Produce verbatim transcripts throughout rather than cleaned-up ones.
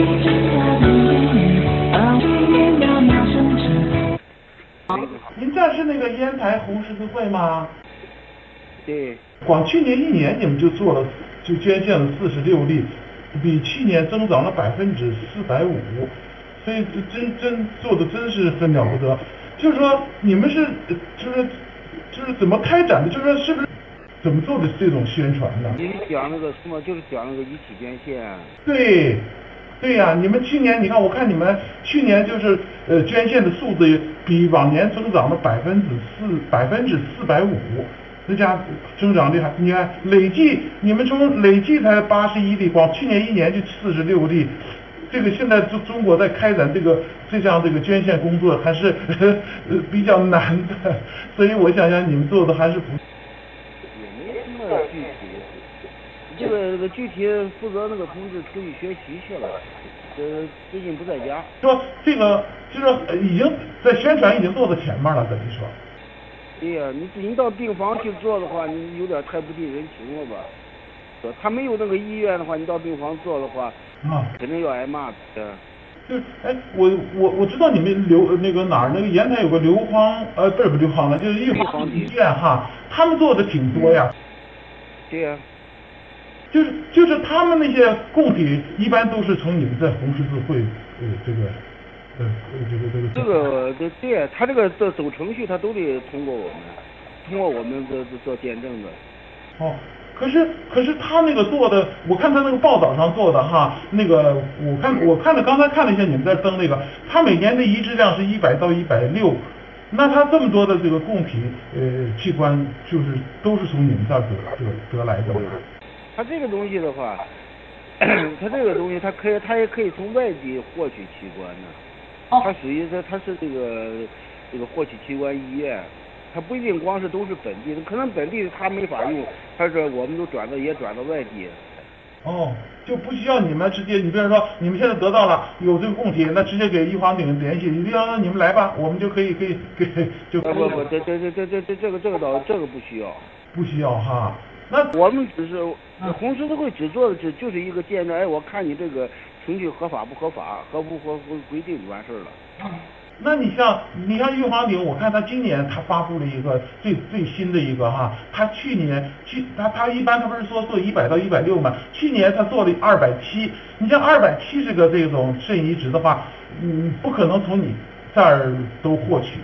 您这是那个烟台红十字会吗？ 对。 光去年一年你们就做了，就捐献了四十六例，比去年增长了百分之四百五，所以真真做的真是很了不得。就是说你们是就是就是怎么开展的？就是说是不是怎么做的这种宣传呢？ 你讲那个什么，就是讲那个一起捐献。 对。对呀、啊，你们去年你看，我看你们去年就是呃捐献的数字比往年增长了百分之四百分之四百五，这家增长率还你看累计你们从累计才八十一例，光去年一年就四十六例，这个现在中中国在开展这个这项这个捐献工作还是呵呃比较难的，所以我想想你们做的还是不也没什么具体。这个这个具体负责那个同志出去学习去了，呃，最近不在家。 说这个就是已经在宣传已经做到前面了，等于说。 对呀、啊，你你到病房去做的话，你有点太不近人情了吧？他没有那个医院的话，你到病房做的话， 啊， 肯定要挨骂的。 就是哎，我我我知道你们刘那个哪儿那个烟台有个刘荒呃不是不是刘荒了，就是玉皇医院哈，他们做的挺多呀。 对呀、啊。 就是就是他们那些供体一般都是从你们在红十字会呃这个呃这个这个这个对对，他这个走走程序他都得通过我们，通过我们做做见证的。 哦，可是可是他那个做的，我看他那个报道上做的哈，那个我看我看了刚才看了一下你们在登那个，他每年的移植量是一百到一百六，那他这么多的这个供体呃器官就是都是从你们这儿得得得来的吗？ 他这个东西的话，他这个东西他可以，他也可以从外地获取器官呢。哦。他属于他他是这个这个获取器官医院，他不一定光是都是本地的，可能本地他没法用，他是我们都转到也转到外地。 哦，就不需要你们直接，你比如说你们现在得到了有这个供体，那直接给玉皇顶联系，你要你们来吧，我们就可以可以给就可以。 不不，这这这这这这这个这个倒这个不需要。 不需要哈。那我们只是红十字会只做的只就是一个见证，哎，我看你这个程序合法不合法，合不合乎规定就完事儿了。 那你像你像玉皇顶，我看他今年他发布了一个最最新的一个哈，他去年去他他一般他不是说做一百到一百六嘛，去年他做了二百七，你像二百七十个这种肾移植的话，嗯，不可能从你这儿都获取。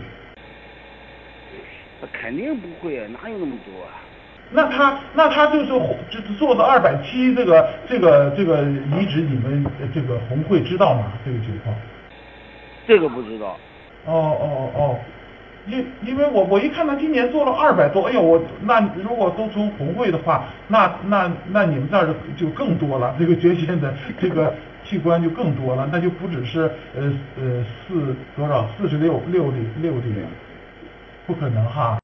肯定不会啊，哪有那么多啊？ 那他那他就是就是做的二百七这个这个这个移植，你们这个红会知道吗？这个情况？ 这个不知道。 哦哦哦，因因为我我一看他今年做了二百多，哎呦我那如果都从红会的话，那那那你们这儿就更多了，这个捐献的这个器官就更多了，那就不只是呃呃四多少四十六六例六例了，不可能哈。